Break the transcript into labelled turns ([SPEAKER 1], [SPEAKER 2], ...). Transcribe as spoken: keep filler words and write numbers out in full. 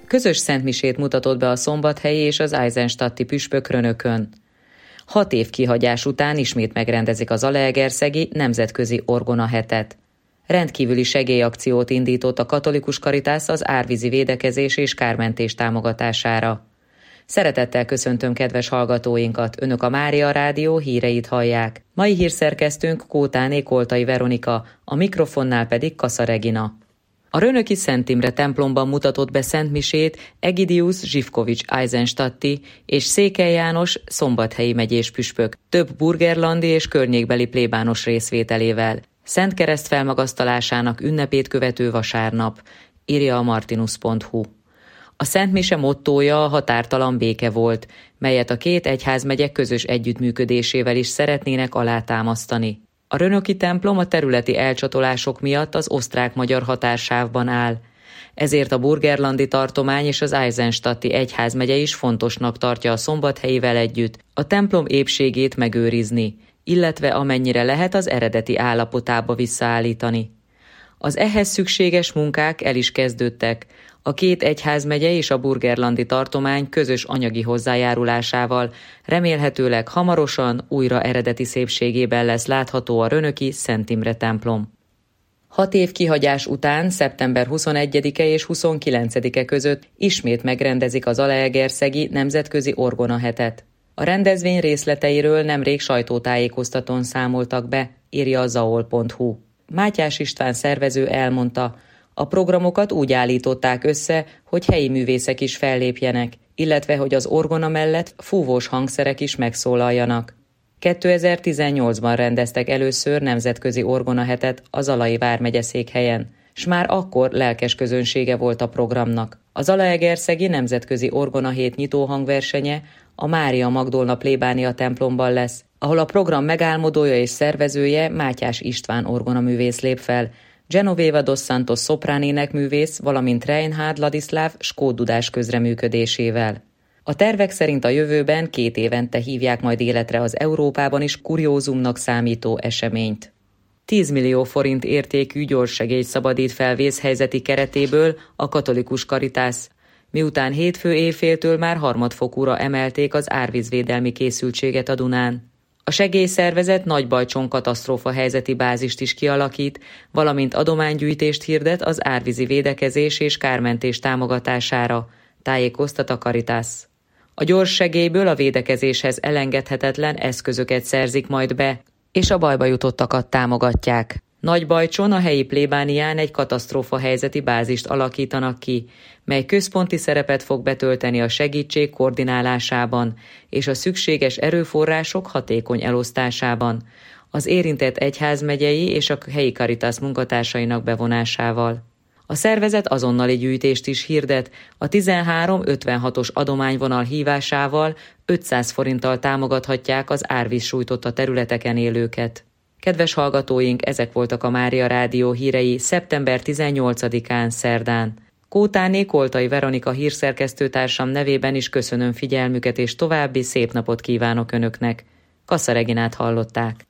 [SPEAKER 1] Közös szentmisét mutatott be a szombathelyi és az eisenstadti püspök Rönökön. Hat év kihagyás után ismét megrendezik a Zalaegerszegi Nemzetközi Orgona Hetet. Rendkívüli segélyakciót indított a katolikus karitász az árvízi védekezés és kármentés támogatására. Szeretettel köszöntöm kedves hallgatóinkat, Önök a Mária Rádió híreit hallják. Mai hírszerkesztőnk Kótáné Koltai Veronika, a mikrofonnál pedig Kassa Regina. A rönöki Szent Imre templomban mutatott be szentmisét Egidius Zsivkovics eisenstadti és Székely János szombathelyi megyés püspök, több burgerlandi és környékbeli plébános részvételével. Szent Kereszt felmagasztalásának ünnepét követő vasárnap, írja a martinus pont hu. A szentmise mottója a határtalan béke volt, melyet a két egyházmegye közös együttműködésével is szeretnének alátámasztani. A rönöki templom a területi elcsatolások miatt az osztrák-magyar határsávban áll. Ezért a burgerlandi tartomány és az eisenstadti egyházmegye is fontosnak tartja a szombathelyivel együtt a templom épségét megőrizni, illetve amennyire lehet az eredeti állapotába visszaállítani. Az ehhez szükséges munkák el is kezdődtek, a két egyházmegye és a burgerlandi tartomány közös anyagi hozzájárulásával remélhetőleg hamarosan újra eredeti szépségében lesz látható a rönöki Szent Imre templom. Hat év kihagyás után szeptember huszonegyedike és huszonkilencedike között ismét megrendezik az Zalaegerszegi Nemzetközi Orgona Hetet. A rendezvény részleteiről nemrég sajtótájékoztatón számoltak be, írja a zaol pont hu. Mátyás István szervező elmondta, a programokat úgy állították össze, hogy helyi művészek is fellépjenek, illetve hogy az orgona mellett fúvós hangszerek is megszólaljanak. kétezer-tizennyolcban rendeztek először nemzetközi orgona hetet a Zalai vármegye székhelyen, s már akkor lelkes közönsége volt a programnak. A Zalaegerszegi Nemzetközi Orgona Hét nyitó hangversenye a Mária Magdolna plébánia templomban lesz, ahol a program megálmodója és szervezője Mátyás István orgonaművész lép fel, Genoveva dos Santos szoprán énekművész, valamint Reinhard Ladislav skótdudás közreműködésével. A tervek szerint a jövőben két évente hívják majd életre az Európában is kuriózumnak számító eseményt. tíz millió forint értékű gyorssegélyt szabadít fel vészhelyzeti keretéből a katolikus karitász, miután hétfő éjféltől már harmadfokúra emelték az árvízvédelmi készültséget a Dunán. A segélyszervezet Nagybajcson katasztrófa helyzeti bázist is kialakít, valamint adománygyűjtést hirdet az árvízi védekezés és kármentés támogatására, tájékoztat a Karitász. A gyors segélyből a védekezéshez elengedhetetlen eszközöket szerzik majd be, és a bajba jutottakat támogatják. Nagybajcson a helyi plébánián egy katasztrófa helyzeti bázist alakítanak ki, mely központi szerepet fog betölteni a segítség koordinálásában és a szükséges erőforrások hatékony elosztásában, az érintett egyházmegyei és a helyi Karitász munkatársainak bevonásával. A szervezet azonnali gyűjtést is hirdet, a tizenhárom ötvenhatos adományvonal hívásával ötszáz forinttal támogathatják az árvíz sújtotta területeken élőket. Kedves hallgatóink, ezek voltak a Mária Rádió hírei szeptember tizennyolcadikán szerdán. Kótáné Koltai Veronika hírszerkesztőtársam nevében is köszönöm figyelmüket, és további szép napot kívánok Önöknek. Kassa Reginát hallották.